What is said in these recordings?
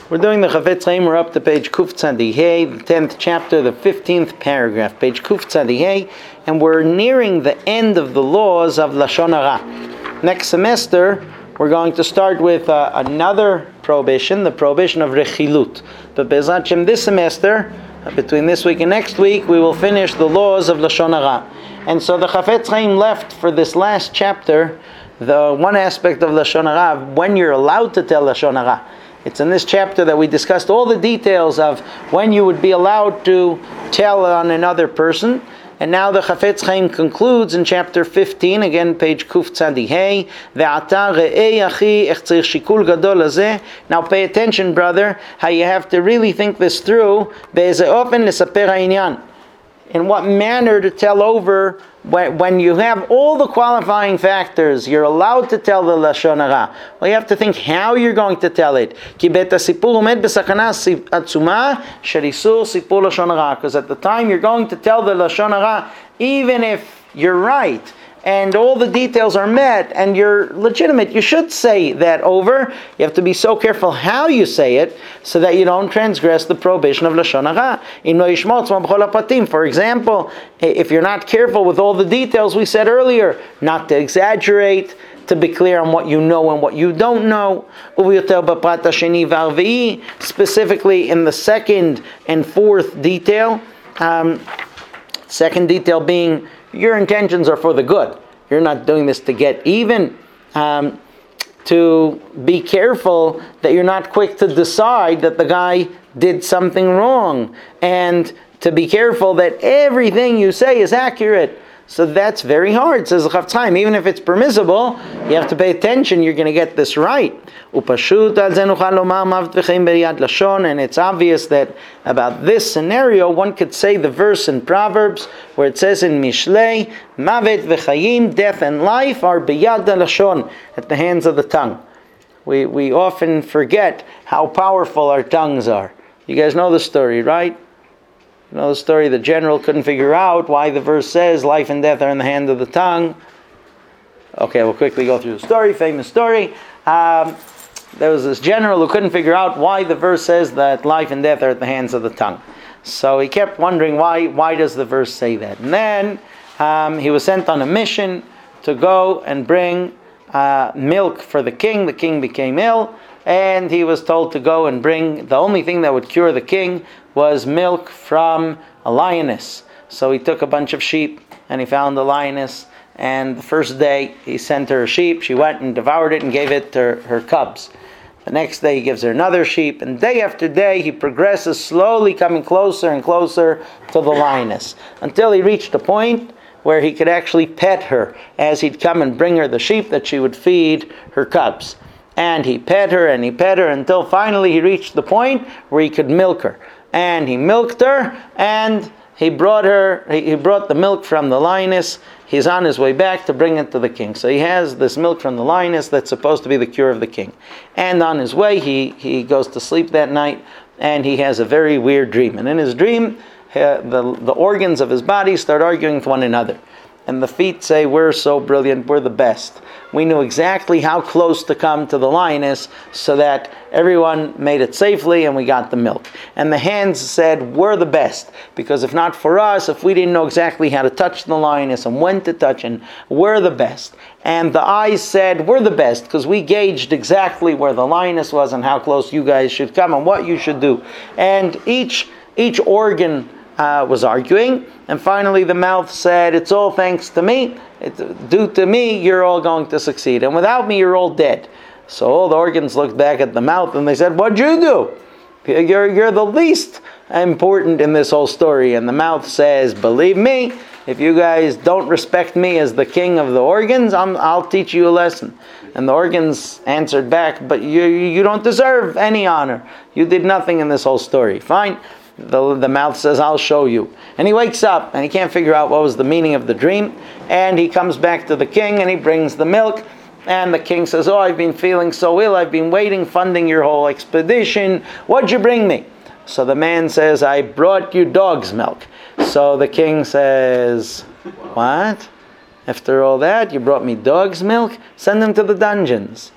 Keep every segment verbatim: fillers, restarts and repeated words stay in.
We're doing the Chafetz Chaim. We're up to page Kuf Tzadi Hey, the tenth chapter, the fifteenth paragraph, page Kuf Tzadi Hey, and we're nearing the end of the laws of Lashon Hara. Next semester, we're going to start with uh, another prohibition, the prohibition of Rechilut. But Be'ezrat Hashem, this semester, uh, between this week and next week, we will finish the laws of Lashon Hara. And so the Chafetz Chaim left for this last chapter the one aspect of Lashon Hara, when you're allowed to tell Lashon Hara. It's in this chapter that we discussed all the details of when you would be allowed to tell on another person. And now the Chafetz Chaim concludes in chapter fifteen, again page Kuf Tzadi Hey, Ve'ata re'ei achi ech tzarich shikul gadol hazeh. Now pay attention, brother, how you have to really think this through. Be'ezeh ofen lesaper ha'inyan. In what manner to tell over when, when you have all the qualifying factors, you're allowed to tell the Lashon Hara. Well, you have to think how you're going to tell it. Ki bet hasipur umed besakana atzuma shel isur sipur Lashon Hara. Because at the time you're going to tell the Lashon Hara, even if you're right, and all the details are met, and you're legitimate, you should say that over. You have to be so careful how you say it, so that you don't transgress the prohibition of Lashon Hara. For example, if you're not careful with all the details we said earlier, not to exaggerate, to be clear on what you know and what you don't know. Specifically in the second and fourth detail, um, second detail being, your intentions are for the good. You're not doing this to get even. Um, to be careful that you're not quick to decide that the guy did something wrong. And to be careful that everything you say is accurate. So that's very hard, says the Chafetz Chaim. Even if it's permissible, you have to pay attention, you're going to get this right. And it's obvious that about this scenario, one could say the verse in Proverbs, where it says in Mishlei, Mavet v'chayim, death and life, are biyad lashon, at the hands of the tongue. We, we often forget how powerful our tongues are. You guys know the story, right? You know the story, the general couldn't figure out why the verse says life and death are in the hand of the tongue. Okay, we'll quickly go through the story, famous story. Um, there was this general who couldn't figure out why the verse says that life and death are at the hands of the tongue. So he kept wondering why, why does the verse say that? And then um, he was sent on a mission to go and bring uh, milk for the king. The king became ill, and he was told to go and bring, the only thing that would cure the king was milk from a lioness. So he took a bunch of sheep and he found a lioness, and the first day he sent her a sheep. She went and devoured it and gave it to her, her cubs. The next day he gives her another sheep, and day after day he progresses, slowly coming closer and closer to the lioness, until he reached a point where he could actually pet her as he'd come and bring her the sheep that she would feed her cubs. And he pet her and he pet her until finally he reached the point where he could milk her. And he milked her, and he brought her, he brought the milk from the lioness. He's on his way back to bring it to the king. So he has this milk from the lioness that's supposed to be the cure of the king. And on his way, he, he goes to sleep that night, and he has a very weird dream. And in his dream, uh, the, the organs of his body start arguing with one another. And the feet say, we're so brilliant, we're the best. We knew exactly how close to come to the lioness so that everyone made it safely and we got the milk. And the hands said, we're the best. Because if not for us, if we didn't know exactly how to touch the lioness and when to touch it, we're the best. And the eyes said, we're the best because we gauged exactly where the lioness was and how close you guys should come and what you should do. And each, each organ Uh, was arguing, and finally the mouth said, it's all thanks to me, it's due to me, you're all going to succeed, and without me you're all dead. So all the organs looked back at the mouth and they said, what'd you do? You're, you're the least important in this whole story. And the mouth says, believe me, if you guys don't respect me as the king of the organs, I'm, I'll teach you a lesson. And the organs answered back, but you, you don't deserve any honor. You did nothing in this whole story. Fine. The, the mouth says, I'll show you. And he wakes up and he can't figure out what was the meaning of the dream. And he comes back to the king and he brings the milk. And the king says, oh, I've been feeling so ill. I've been waiting, funding your whole expedition. What'd you bring me? So the man says, I brought you dog's milk. So the king says, what? After all that, you brought me dog's milk? Send them to the dungeons.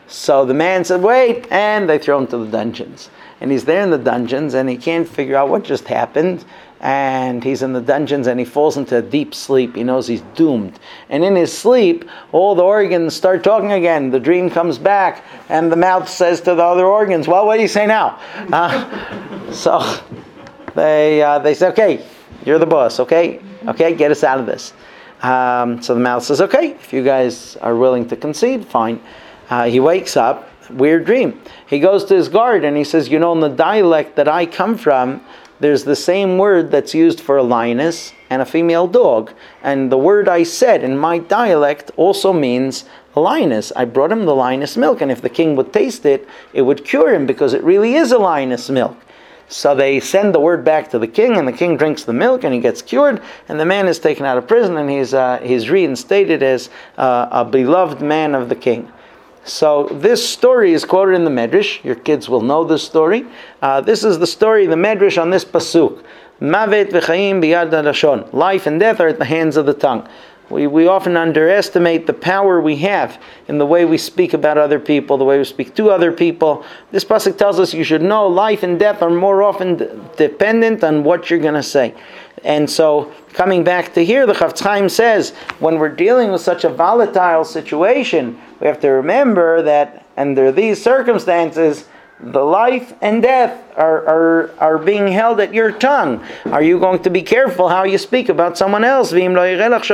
So the man said, wait, and they throw him to the dungeons. And he's there in the dungeons, and he can't figure out what just happened. And he's in the dungeons, and he falls into a deep sleep. He knows he's doomed. And in his sleep, all the organs start talking again. The dream comes back, and the mouth says to the other organs, well, what do you say now? Uh, so they uh, they say, okay, you're the boss, okay? Okay, get us out of this. Um, so the mouth says, okay, if you guys are willing to concede, fine. Uh, he wakes up, weird dream. He goes to his guard and he says, you know, in the dialect that I come from, there's the same word that's used for a lioness and a female dog. And the word I said in my dialect also means a lioness. I brought him the lioness milk, and if the king would taste it, it would cure him because it really is a lioness milk. So they send the word back to the king, and the king drinks the milk, and he gets cured, and the man is taken out of prison, and he's uh, he's reinstated as uh, a beloved man of the king. So this story is quoted in the Medrash. Your kids will know this story. Uh, this is the story, the Medrash on this pasuk. Mavet v'chaim biyad halashon. Life and death are at the hands of the tongue. We we often underestimate the power we have in the way we speak about other people, the way we speak to other people. This pasuk tells us you should know life and death are more often d- dependent on what you're going to say. And so, coming back to here, the Chafetz Chaim says, when we're dealing with such a volatile situation, we have to remember that under these circumstances, the life and death are, are, are being held at your tongue. Are you going to be careful how you speak about someone else? And if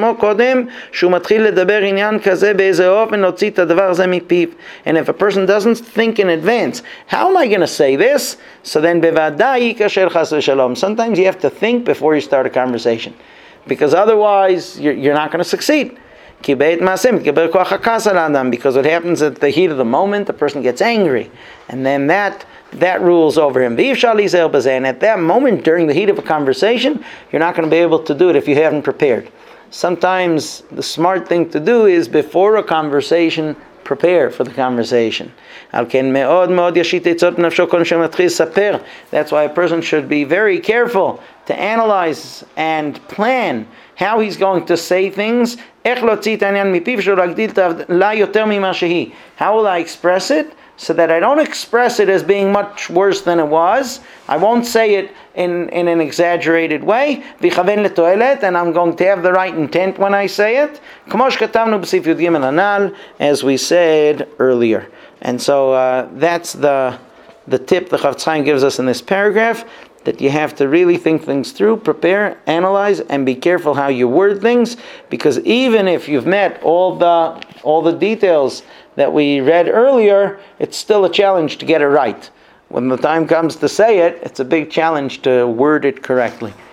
a person doesn't think in advance, how am I going to say this? So then, sometimes you have to think before you start a conversation, because otherwise you're, you're not going to succeed. Because what happens at the heat of the moment, the person gets angry, and then that that rules over him. And at that moment, during the heat of a conversation, you're not going to be able to do it if you haven't prepared. Sometimes the smart thing to do is, before a conversation, prepare for the conversation. That's why a person should be very careful to analyze and plan how he's going to say things. How will I express it so that I don't express it as being much worse than it was? I won't say it in, in an exaggerated way, and I'm going to have the right intent when I say it, as we said earlier. And so uh, that's the the tip the Chafetz Chaim gives us in this paragraph, that you have to really think things through, prepare, analyze, and be careful how you word things, because even if you've met all the all the details that we read earlier, it's still a challenge to get it right. When the time comes to say it, it's a big challenge to word it correctly.